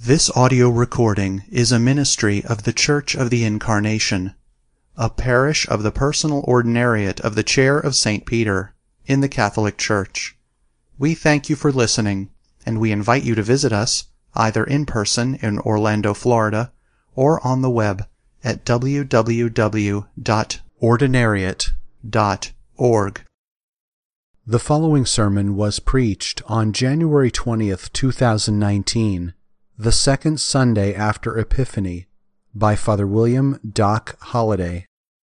This audio recording is a ministry of the Church of the Incarnation, a parish of the Personal Ordinariate of the Chair of St. Peter, in the Catholic Church. We thank you for listening, and we invite you to visit us, either in person in Orlando, Florida, or on the web at www.ordinariate.org. The following sermon was preached on January 20th, 2019, the second Sunday after Epiphany, by Father William Doc Holliday.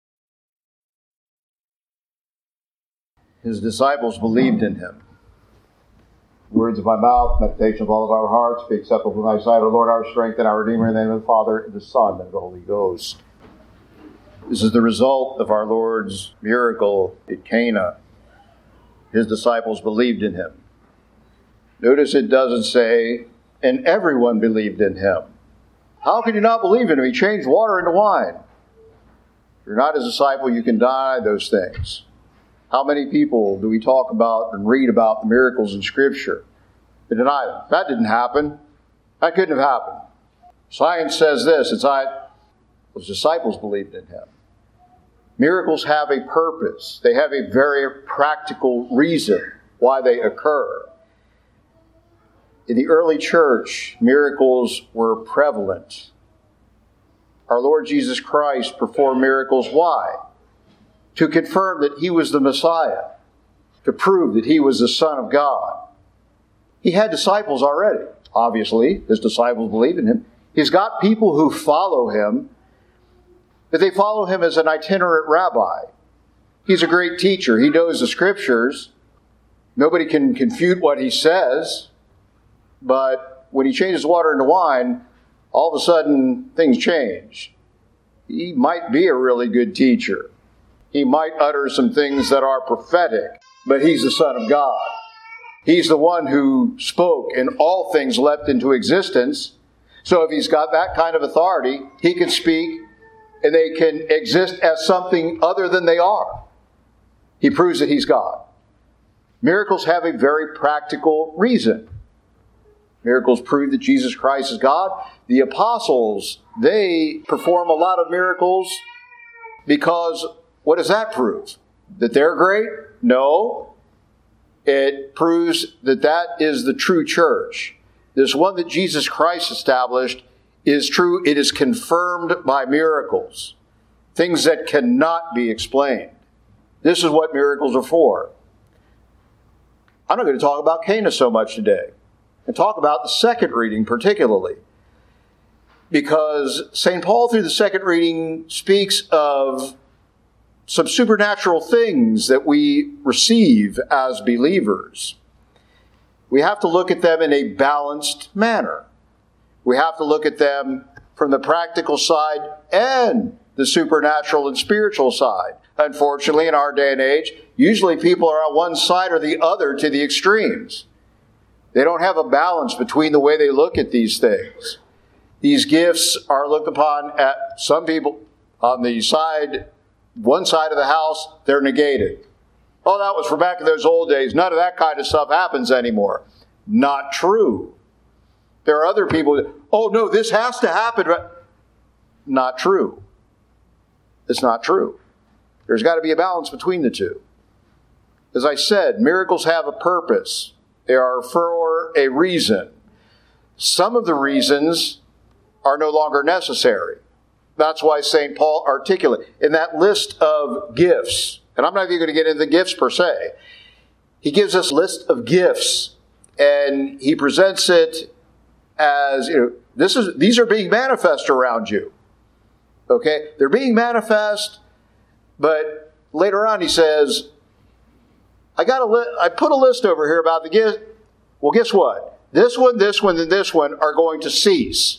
His disciples believed in him. Words of my mouth, meditation of all of our hearts, be acceptable in thy sight, O Lord, our strength and our Redeemer, in the name of the Father, and the Son, and the Holy Ghost. This is the result of our Lord's miracle at Cana. His disciples believed in him. Notice it doesn't say, and everyone believed in him. How can you not believe in him? He changed water into wine. If you're not his disciple, you can deny those things. How many people do we talk about and read about the miracles in Scripture and deny them? That didn't happen. That couldn't have happened. Science says this. His disciples believed in him. Miracles have a purpose. They have a very practical reason why they occur. In the early church, miracles were prevalent. Our Lord Jesus Christ performed miracles. Why? To confirm that he was the Messiah, to prove that he was the Son of God. He had disciples already. Obviously, his disciples believe in him. He's got people who follow him, but they follow him as an itinerant rabbi. He's a great teacher. He knows the Scriptures. Nobody can confute what he says. But when he changes water into wine, all of a sudden things change. He might be a really good teacher. He might utter some things that are prophetic, but he's the Son of God. He's the one who spoke and all things leapt into existence. So if he's got that kind of authority, he can speak and they can exist as something other than they are. He proves that he's God. Miracles have a very practical reason. Miracles prove that Jesus Christ is God. The apostles, they perform a lot of miracles because what does that prove? That they're great? No. It proves that that is the true church. This one that Jesus Christ established is true. It is confirmed by miracles. Things that cannot be explained. This is what miracles are for. I'm not going to talk about Cana so much today. And talk about the second reading particularly. Because St. Paul, through the second reading, speaks of some supernatural things that we receive as believers. We have to look at them in a balanced manner. We have to look at them from the practical side and the supernatural and spiritual side. Unfortunately, in our day and age, usually people are on one side or the other to the extremes. They don't have a balance between the way they look at these things. These gifts are looked upon at some people on the side, one side of the house, they're negated. Oh, that was for back in those old days. None of that kind of stuff happens anymore. Not true. There are other people that, oh no, this has to happen. Not true. It's not true. There's got to be a balance between the two. As I said, miracles have a purpose. They are for a reason. Some of the reasons are no longer necessary. That's why St. Paul articulated in that list of gifts, and I'm not even going to get into the gifts per se. He gives us a list of gifts, and he presents it as, these are being manifest around you. Okay? They're being manifest, but later on he says, I put a list over here about the gift. Well, guess what? This one, and this one are going to cease.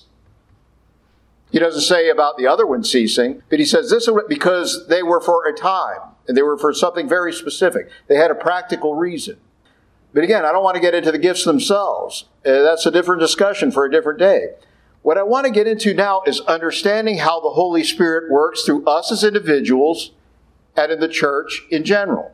He doesn't say about the other one ceasing, but he says this because they were for a time, and they were for something very specific. They had a practical reason. But again, I don't want to get into the gifts themselves. That's a different discussion for a different day. What I want to get into now is understanding how the Holy Spirit works through us as individuals and in the church in general.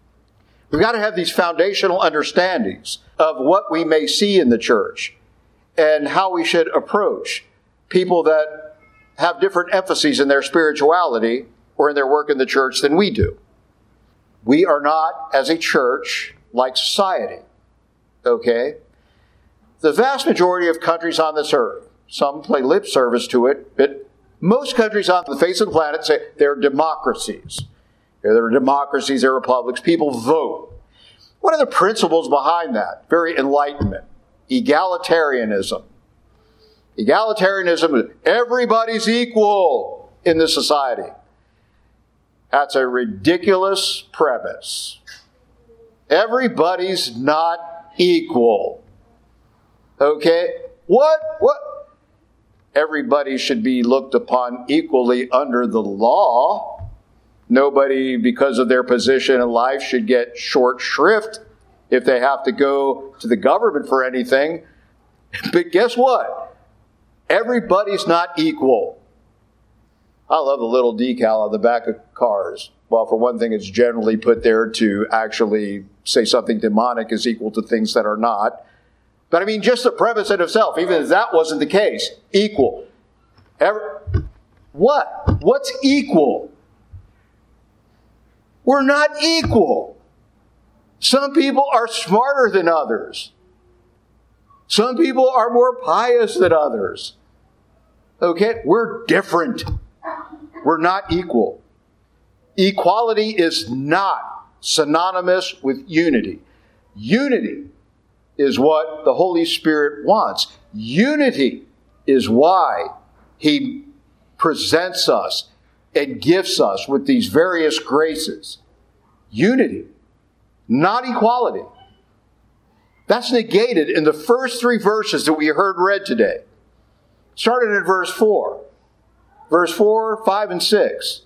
We've got to have these foundational understandings of what we may see in the church. and how we should approach people that have different emphases in their spirituality or in their work in the church than we do. We are not, as a church, like society. Okay? The vast majority of countries on this earth, some play lip service to it, but most countries on the face of the planet say they're democracies. They're democracies, they're republics. People vote. What are the principles behind that? Very Enlightenment. Egalitarianism. Egalitarianism is everybody's equal in the society. That's a ridiculous premise. Everybody's not equal. Okay? What? Everybody should be looked upon equally under the law. Nobody, because of their position in life, should get short shrift if they have to go to the government for anything. But guess what? Everybody's not equal. I love the little decal on the back of cars. Well, for one thing, it's generally put there to actually say something demonic is equal to things that are not. But I mean, just the premise in itself, even if that wasn't the case, equal. What? What's equal? We're not equal. Some people are smarter than others. Some people are more pious than others. Okay? We're different. We're not equal. Equality is not synonymous with unity. Unity is what the Holy Spirit wants. Unity is why He presents us and gifts us with these various graces. Unity, not equality. That's negated in the first 3 verses that we heard read today. Starting in verse 4. Verse 4, 5, and 6.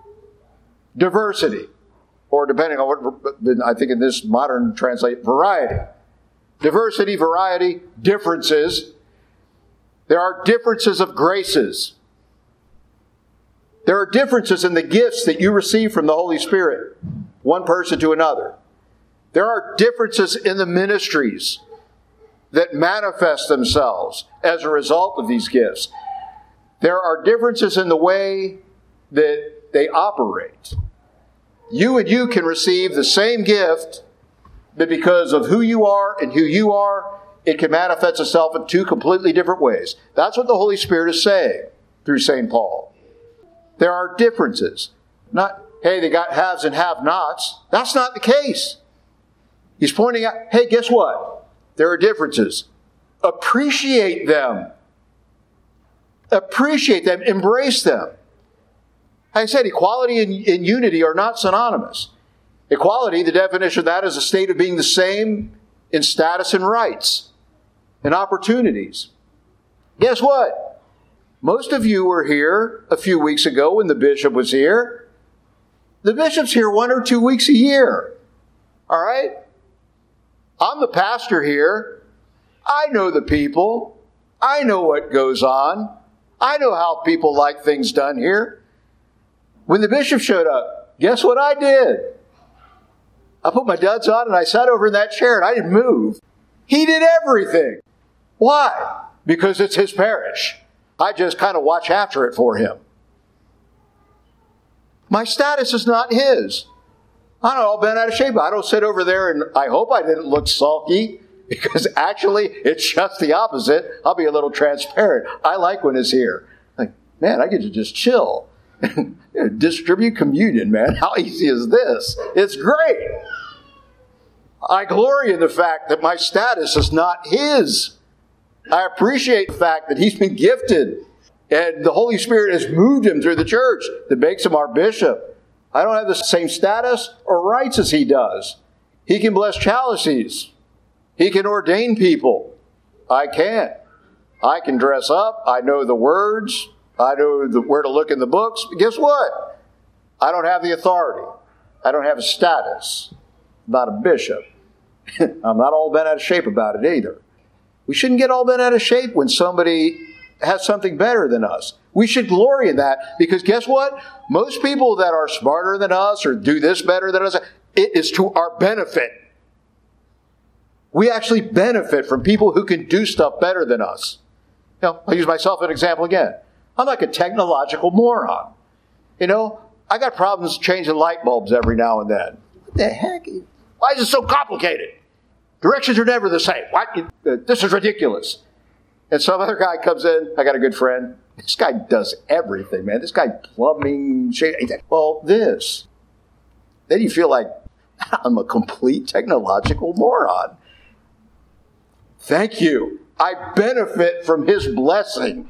Diversity. Or depending on what, I think in this modern translate, variety. Diversity, variety, differences. There are differences of graces. There are differences in the gifts that you receive from the Holy Spirit, one person to another. There are differences in the ministries that manifest themselves as a result of these gifts. There are differences in the way that they operate. You and you can receive the same gift, but because of who you are, it can manifest itself in 2 completely different ways. That's what the Holy Spirit is saying through St. Paul. There are differences. Not, hey, they got haves and have-nots. That's not the case. He's pointing out, hey, guess what? There are differences. Appreciate them. Appreciate them. Embrace them. Like I said, equality and unity are not synonymous. Equality, the definition of that is a state of being the same in status and rights and opportunities. Guess what? Most of you were here a few weeks ago when the bishop was here. The bishop's here 1 or 2 weeks a year. All right? I'm the pastor here. I know the people. I know what goes on. I know how people like things done here. When the bishop showed up, guess what I did? I put my duds on and I sat over in that chair and I didn't move. He did everything. Why? Because it's his parish. I just kind of watch after it for him. My status is not his. I'm not all bent out of shape. I don't sit over there and I hope I didn't look sulky, because actually it's just the opposite. I'll be a little transparent. I like when it's here. Like, man, I get to just chill. Distribute communion, man. How easy is this? It's great. I glory in the fact that my status is not his. I appreciate the fact that he's been gifted and the Holy Spirit has moved him through the church that makes him our bishop. I don't have the same status or rights as he does. He can bless chalices. He can ordain people. I can't. I can dress up. I know the words. I know where to look in the books. But guess what? I don't have the authority. I don't have a status. I'm not a bishop. I'm not all bent out of shape about it either. We shouldn't get all bent out of shape when somebody has something better than us. We should glory in that, because guess what? Most people that are smarter than us or do this better than us, it is to our benefit. We actually benefit from people who can do stuff better than us. I'll use myself as an example again. I'm like a technological moron. I got problems changing light bulbs every now and then. What the heck? Why is it so complicated? Directions are never the same. This is ridiculous. And some other guy comes in. I got a good friend. This guy does everything, man. This guy plumbing, this. Then you feel like I'm a complete technological moron. Thank you. I benefit from his blessing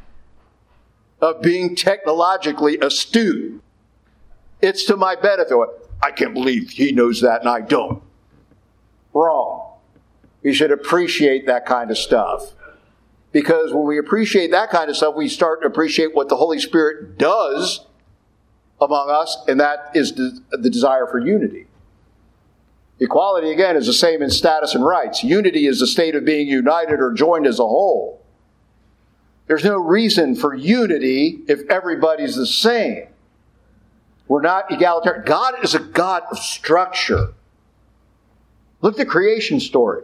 of being technologically astute. It's to my benefit. I can't believe he knows that and I don't. Wrong. We should appreciate that kind of stuff. Because when we appreciate that kind of stuff, we start to appreciate what the Holy Spirit does among us, and that is the desire for unity. Equality, again, is the same in status and rights. Unity is the state of being united or joined as a whole. There's no reason for unity if everybody's the same. We're not egalitarian. God is a God of structure. Look at the creation story.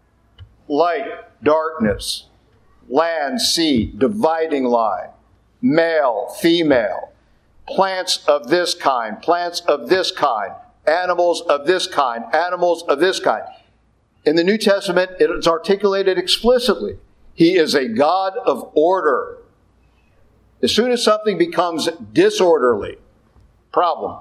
Light, darkness, land, sea, dividing line, male, female, plants of this kind, plants of this kind, animals of this kind, animals of this kind. In the New Testament, it's articulated explicitly. He is a God of order. As soon as something becomes disorderly, problem.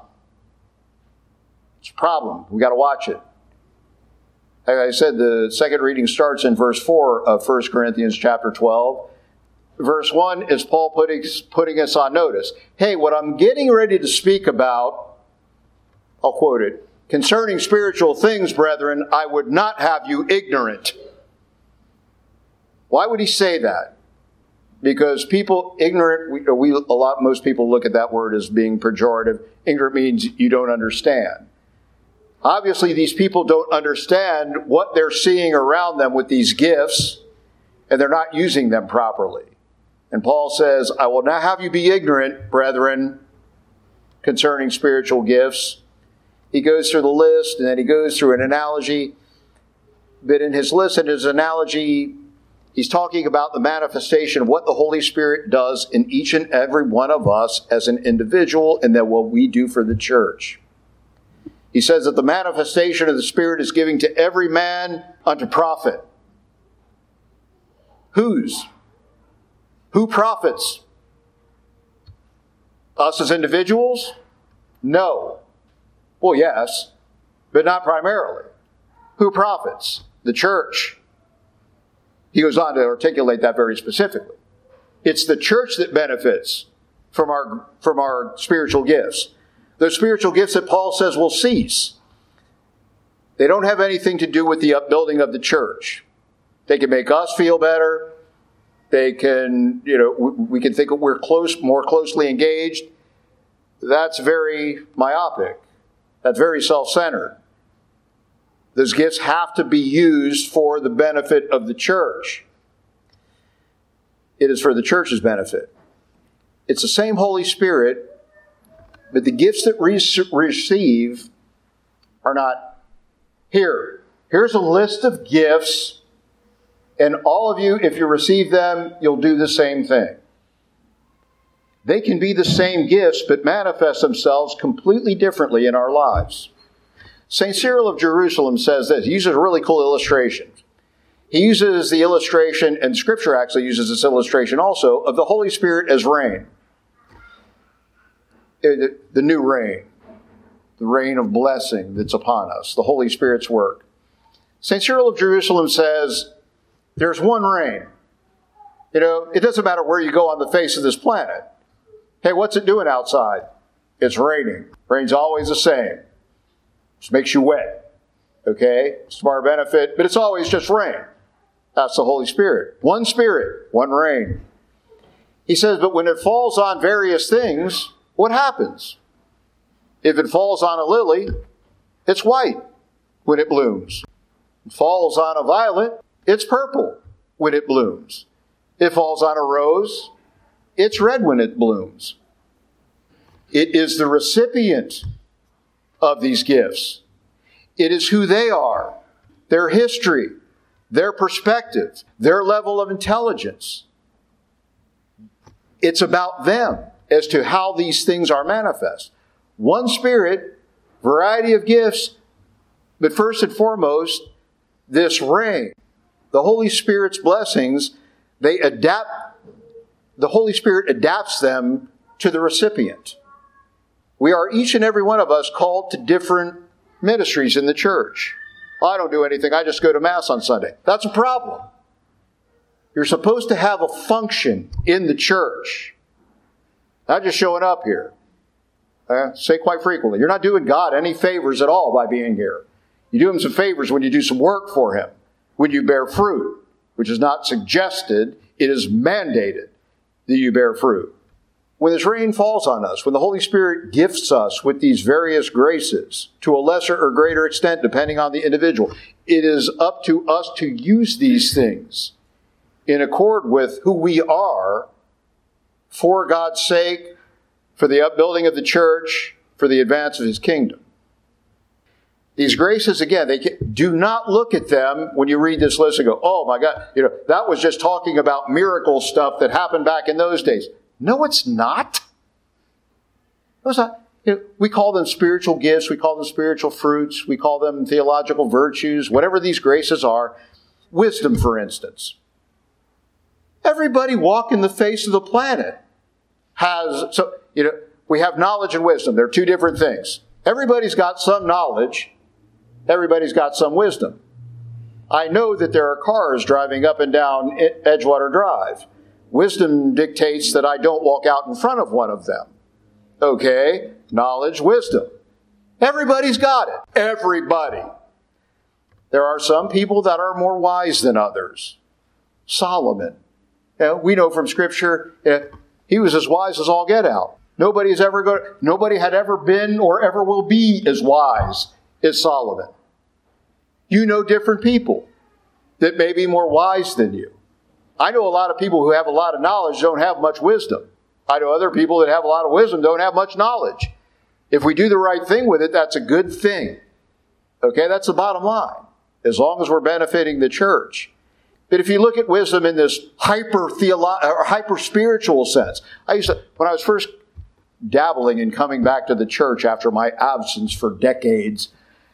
It's a problem. We've got to watch it. Like I said, the second reading starts in verse 4 of 1 Corinthians chapter 12. Verse 1 is Paul putting us on notice. Hey, what I'm getting ready to speak about, I'll quote it, concerning spiritual things, brethren, I would not have you ignorant. Why would he say that? Because people, ignorant, most people look at that word as being pejorative. Ignorant means you don't understand. Obviously, these people don't understand what they're seeing around them with these gifts, and they're not using them properly. And Paul says, I will not have you be ignorant, brethren, concerning spiritual gifts. He goes through the list, and then he goes through an analogy. But in his list and his analogy, he's talking about the manifestation of what the Holy Spirit does in each and every one of us as an individual, and then what we do for the church. He says that the manifestation of the Spirit is giving to every man unto profit. Whose? Who profits? Us as individuals? No. Well, yes, but not primarily. Who profits? The church. He goes on to articulate that very specifically. It's the church that benefits from our spiritual gifts. Those spiritual gifts that Paul says will cease. They don't have anything to do with the upbuilding of the church. They can make us feel better. They can, we can think that we're more closely engaged. That's very myopic. That's very self-centered. Those gifts have to be used for the benefit of the church. It is for the church's benefit. It's the same Holy Spirit, but the gifts that receive are not here. Here's a list of gifts, and all of you, if you receive them, you'll do the same thing. They can be the same gifts, but manifest themselves completely differently in our lives. St. Cyril of Jerusalem says this. He uses a really cool illustration. He uses the illustration, and Scripture actually uses this illustration also, of the Holy Spirit as rain. The new rain. The rain of blessing that's upon us. The Holy Spirit's work. St. Cyril of Jerusalem says, there's one rain. It doesn't matter where you go on the face of this planet. Hey, what's it doing outside? It's raining. Rain's always the same. Just makes you wet. Okay? It's to our benefit, but it's always just rain. That's the Holy Spirit. One Spirit, one rain. He says, but when it falls on various things, what happens? If it falls on a lily, it's white when it blooms. If it falls on a violet, it's purple when it blooms. If it falls on a rose, it's red when it blooms. It is the recipient of these gifts. It is who they are, their history, their perspective, their level of intelligence. It's about them as to how these things are manifest. One Spirit, variety of gifts, but first and foremost, this ring, the Holy Spirit's blessings, the Holy Spirit adapts them to the recipient. We are, each and every one of us, called to different ministries in the church. I don't do anything, I just go to Mass on Sunday. That's a problem. You're supposed to have a function in the church. Not just showing up here. I say quite frequently, you're not doing God any favors at all by being here. You do Him some favors when you do some work for Him, when you bear fruit, which is not suggested, it is mandated that you bear fruit. When this rain falls on us, when the Holy Spirit gifts us with these various graces, to a lesser or greater extent, depending on the individual, it is up to us to use these things in accord with who we are, for God's sake, for the upbuilding of the church, for the advance of His kingdom. These graces, again, do not look at them when you read this list and go, oh my God, that was just talking about miracle stuff that happened back in those days. No, it's not. No, it's not. We call them spiritual gifts. We call them spiritual fruits. We call them theological virtues, whatever these graces are. Wisdom, for instance. Everybody walking the face of the planet has, we have knowledge and wisdom. They're two different things. Everybody's got some knowledge. Everybody's got some wisdom. I know that there are cars driving up and down Edgewater Drive. Wisdom dictates that I don't walk out in front of one of them. Okay, knowledge, wisdom. Everybody's got it. Everybody. There are some people that are more wise than others. Solomon. We know from Scripture, he was as wise as all get out. Nobody had ever been or ever will be as wise as Solomon. You know different people that may be more wise than you. I know a lot of people who have a lot of knowledge don't have much wisdom. I know other people that have a lot of wisdom don't have much knowledge. If we do the right thing with it, that's a good thing. Okay, that's the bottom line. As long as we're benefiting the church. But if you look at wisdom in this hyper-spiritual sense, when I was first dabbling and coming back to the church after my absence for decades,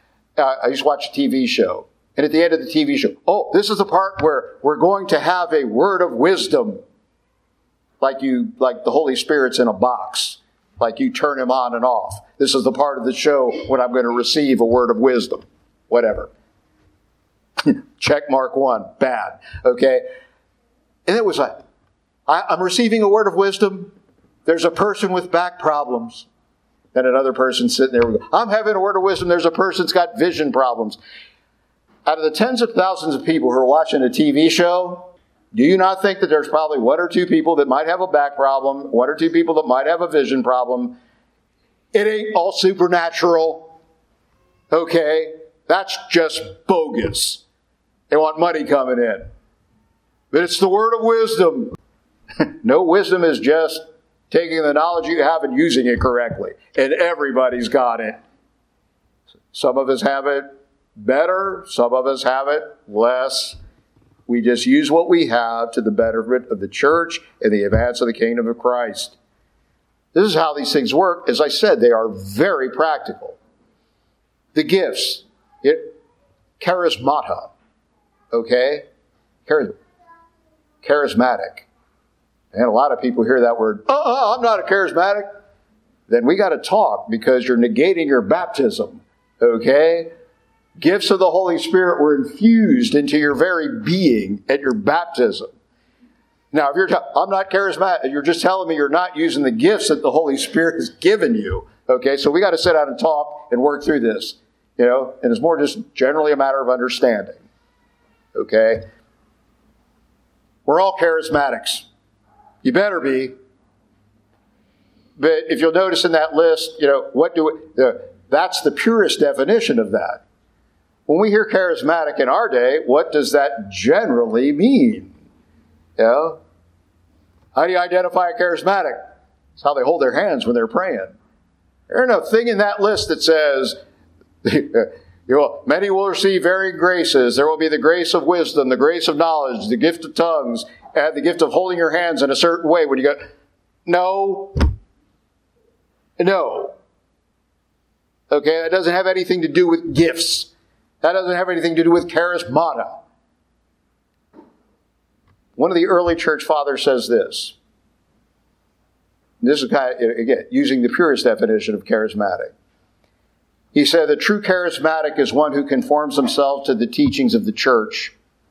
I used to watch a TV show. And at the end of the TV show, this is the part where we're going to have a word of wisdom. Like the Holy Spirit's in a box. Like you turn Him on and off. This is the part of the show when I'm going to receive a word of wisdom. Whatever. Check mark 1. Bad. Okay? And it was like, I'm receiving a word of wisdom. There's a person with back problems. And another person sitting there. I'm having a word of wisdom. There's a person that's got vision problems. Out of the tens of thousands of people who are watching a TV show, do you not think that there's probably one or two people that might have a back problem, one or two people that might have a vision problem? It ain't all supernatural. Okay? That's just bogus. They want money coming in. But it's the word of wisdom. No, wisdom is just taking the knowledge you have and using it correctly. And everybody's got it. Some of us have it better. Some of us have it less. We just use what we have to the betterment of the church and the advance of the kingdom of Christ. This is how these things work. As I said, they are very practical. The gifts. Charismata. Okay? Charismatic. And a lot of people hear that word, I'm not a charismatic. Then we got to talk because you're negating your baptism. Okay? Gifts of the Holy Spirit were infused into your very being at your baptism. Now, if you're I'm not charismatic, you're just telling me you're not using the gifts that the Holy Spirit has given you. Okay, so we got to sit down and talk and work through this. And it's more just generally a matter of understanding. Okay? We're all charismatics. You better be. But if you'll notice in that list, that's the purest definition of that. When we hear charismatic in our day, what does that generally mean? How do you identify a charismatic? It's how they hold their hands when th're praying. There's no thing in that list that says Many will receive varied graces. There will be the grace of wisdom, the grace of knowledge, the gift of tongues, and the gift of holding your hands in a certain way. When you go, no. Okay, that doesn't have anything to do with gifts. That doesn't have anything to do with charismata. One of the early church fathers says this. This is again, using the purest definition of charismatic. He said, the true charismatic is one who conforms himself to the teachings of the church.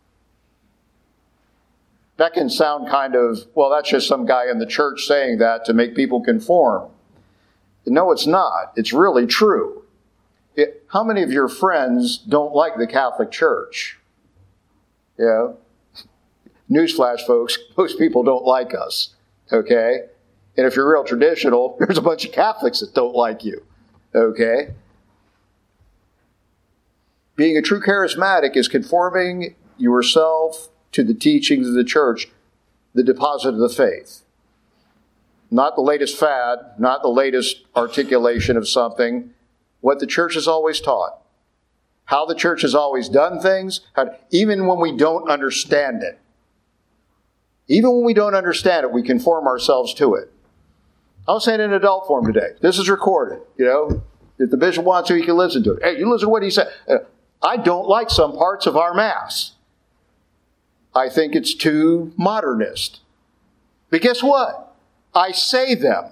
That can sound that's just some guy in the church saying that to make people conform. No, it's not. It's really true. How many of your friends don't like the Catholic Church? Yeah. Newsflash, folks, most people don't like us. Okay? And if you're real traditional, there's a bunch of Catholics that don't like you. Okay? Being a true charismatic is conforming yourself to the teachings of the church, the deposit of the faith. Not the latest fad, not the latest articulation of something. What the church has always taught. How the church has always done things, even when we don't understand it. Even when we don't understand it, we conform ourselves to it. I was saying in adult form today. This is recorded. If the bishop wants to, he can listen to it. Hey, you listen to what he said. I don't like some parts of our Mass. I think it's too modernist. But guess what? I say them.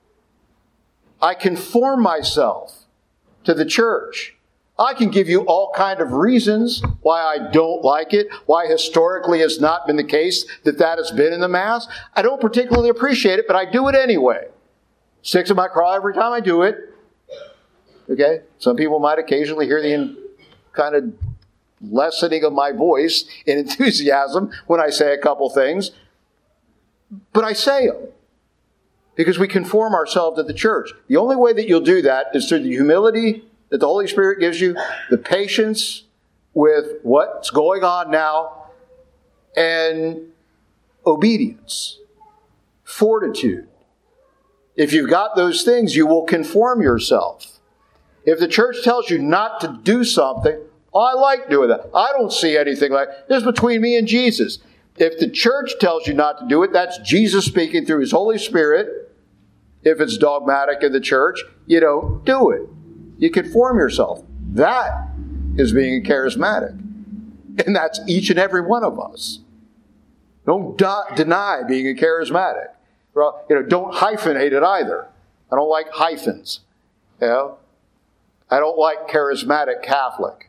I conform myself to the church. I can give you all kind of reasons why I don't like it, why historically it's not been the case that has been in the Mass. I don't particularly appreciate it, but I do it anyway. Sticks in my craw every time I do it. Okay? Some people might occasionally hear the kind of lessening of my voice in enthusiasm when I say a couple things. But I say them. Because we conform ourselves to the church. The only way that you'll do that is through the humility that the Holy Spirit gives you, the patience with what's going on now, and obedience, fortitude. If you've got those things, you will conform yourself. If the church tells you not to do something, I like doing that. I don't see anything like this between me and Jesus. If the church tells you not to do it, that's Jesus speaking through His Holy Spirit. If it's dogmatic in the church, you don't do it. You conform yourself. That is being charismatic. And that's each and every one of us. Don't deny being a charismatic. Well, don't hyphenate it either. I don't like hyphens. I don't like charismatic Catholic.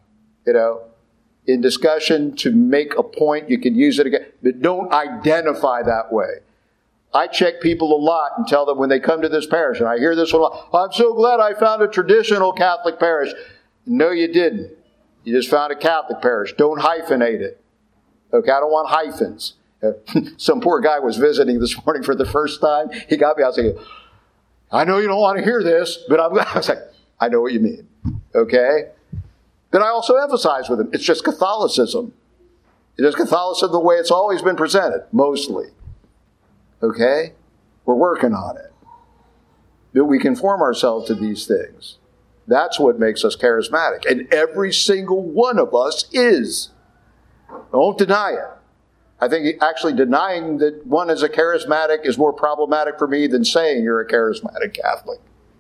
In discussion to make a point, you can use it again, but don't identify that way. I check people a lot and tell them when they come to this parish, and I hear this one a lot, I'm so glad I found a traditional Catholic parish. No, you didn't. You just found a Catholic parish. Don't hyphenate it. Okay, I don't want hyphens. Some poor guy was visiting this morning for the first time. He got me out saying, I know you don't want to hear this, but I was like, I know what you mean. Okay? But I also emphasize with him, it's just Catholicism. It's just Catholicism the way it's always been presented, mostly. Okay? We're working on it. But we conform ourselves to these things. That's what makes us charismatic. And every single one of us is. Don't deny it. I think actually denying that one is a charismatic is more problematic for me than saying you're a charismatic Catholic.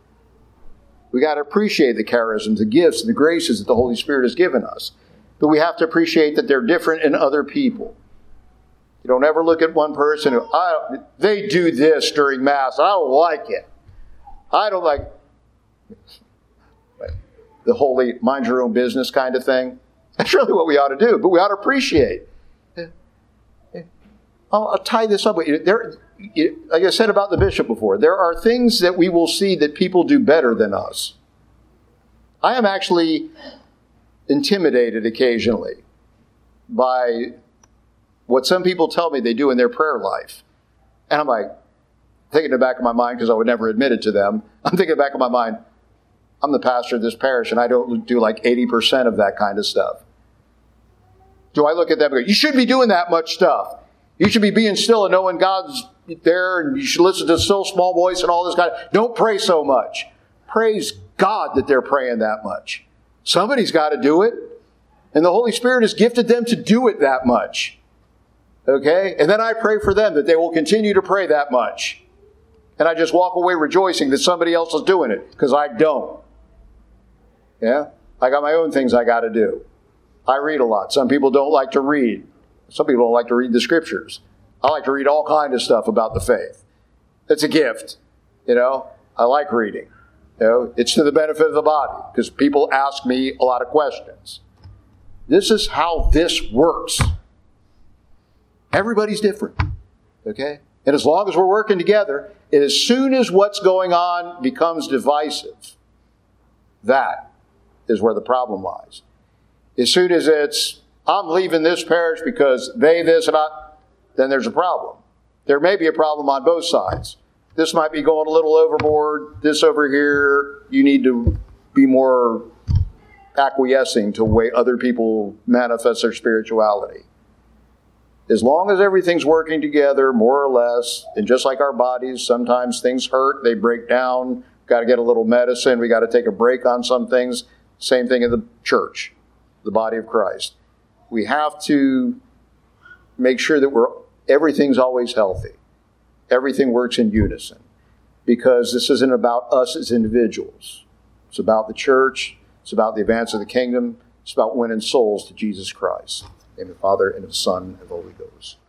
We got to appreciate the charisms, the gifts, and the graces that the Holy Spirit has given us. But we have to appreciate that they're different in other people. You don't ever look at one person who, they do this during Mass. I don't like it. I don't like the holy mind your own business kind of thing. That's really what we ought to do. But we ought to appreciate. I'll tie this up. Like I said about the bishop before, there are things that we will see that people do better than us. I am actually intimidated occasionally by what some people tell me they do in their prayer life. And I'm like, thinking in the back of my mind, because I would never admit it to them, I'm thinking in the back of my mind, I'm the pastor of this parish and I don't do like 80% of that kind of stuff. Do I look at them and go, you shouldn't be doing that much stuff. You should be being still and knowing God's there, and you should listen to the still small voice and all this kind of. Don't pray so much. Praise God that they're praying that much. Somebody's got to do it. And the Holy Spirit has gifted them to do it that much. Okay? And then I pray for them that they will continue to pray that much. And I just walk away rejoicing that somebody else is doing it, because I don't. Yeah? I got my own things I got to do. I read a lot. Some people don't like to read. Some people don't like to read the Scriptures. I like to read all kinds of stuff about the faith. It's a gift. I like reading. It's to the benefit of the body, because people ask me a lot of questions. This is how this works. Everybody's different. Okay? And as long as we're working together, and as soon as what's going on becomes divisive, that is where the problem lies. As soon as it's, I'm leaving this parish because they this and I, then there's a problem. There may be a problem on both sides. This might be going a little overboard. This over here, you need to be more acquiescing to the way other people manifest their spirituality. As long as everything's working together, more or less, and just like our bodies, sometimes things hurt, they break down, got to get a little medicine, we got to take a break on some things. Same thing in the church, the body of Christ. We have to make sure that everything's always healthy. Everything works in unison, because this isn't about us as individuals. It's about the church. It's about the advance of the kingdom. It's about winning souls to Jesus Christ. In the name of the Father, and of the Son, and of the Holy Ghost.